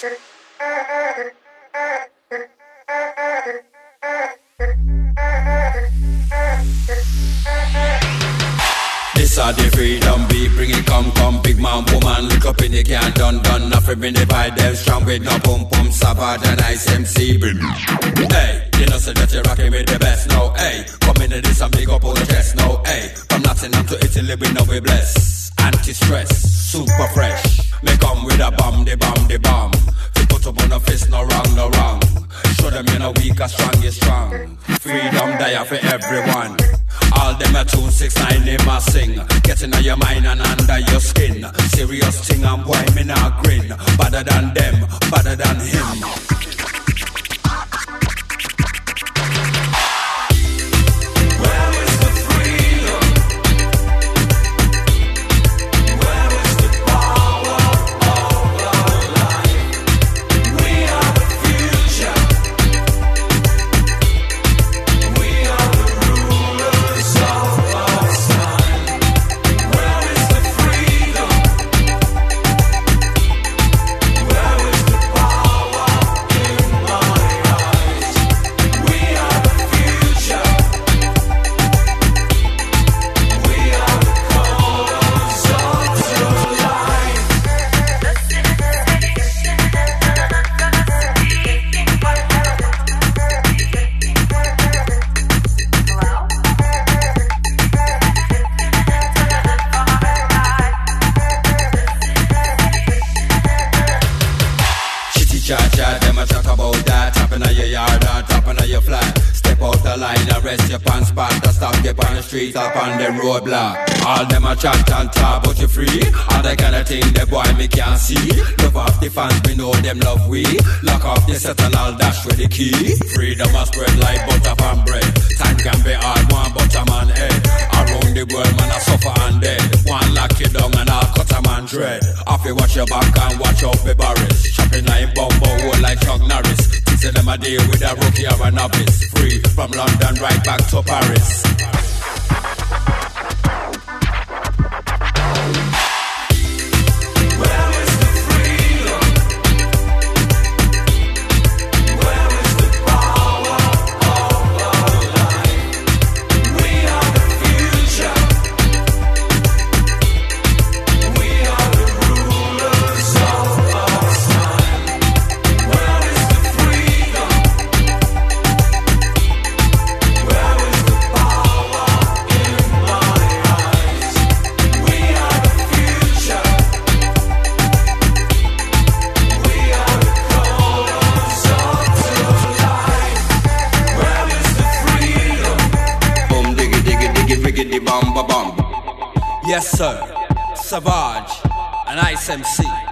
This are the freedom beat, bring it come, big man, woman, look up in the can, done, nothing been divide them, strong with no pum, Savage and Ice MC, hey, you know say that you're rocking with the best, no, hey, come into this and big up all the chest, no, hey, from Nottingham to Italy, we know we bless, anti-stress, super fresh, me come with a bomb, the bomb, fi put up on a fist, no wrong, show them you're no weak or strong, you're strong, freedom there for everyone. All them a tune 6-9 they must sing. Getting on your mind and under your skin. Serious thing and boy me not grin. Better than them, better than him. Them a talk about that, tapping on your yard or tapping on your flat. Step out the line, arrest your pants spot, to stop you on the street, up on the roadblock. All them a chat and talk, but you free. All the kind of thing the boy me can't see. Love off the fans, we know them love we. Lock off the set and all dash with the key. Freedom a spread like butter and bread. Time can be hard, one butter man head. Around the world man a suffer and dead. One lock you down and I'll cut a man dread. Off you watch your back and watch out the barrels. Shopping like Bumbo, like Chuck Norris. Teaching them a deal with a rookie or a novice. Free from London right back to Paris. Yes, sir. Savage and Ice MC.